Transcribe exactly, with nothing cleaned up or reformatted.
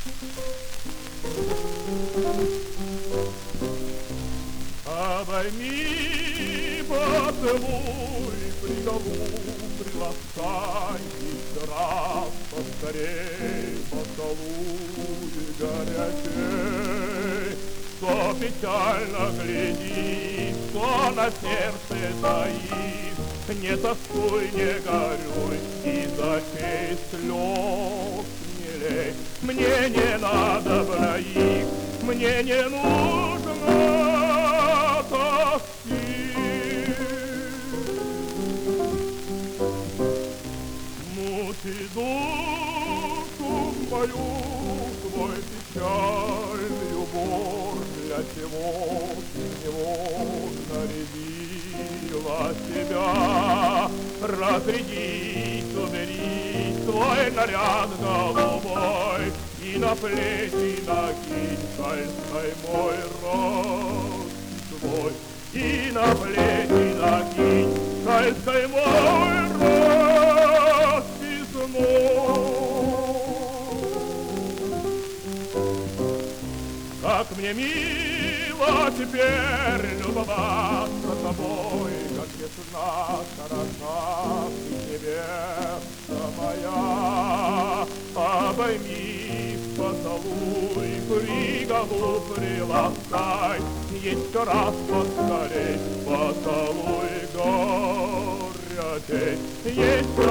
Обойми, поцелуй, приговор, приласкай, еще раз поскорей поцелуй горячей, что печально глядит, что на сердце таит. Не тоскуй, не горюй, из очей слез не лей. Мне не надо броик, мне не нужно тоски. Мучи душу мою твой печальный убор, для чего ты него нарядила себя. Разрядись, убери твой наряд голубой и на плечи накинь шальской мой рот свой, и на плечи накинь шальской мой рот письмо. Как мне мило теперь любоваться тобой, как весна хороша ты, невеста моя. Обойми, поцелуй, приговор приласкай, еще раз поскорей поцелуй горячей, еще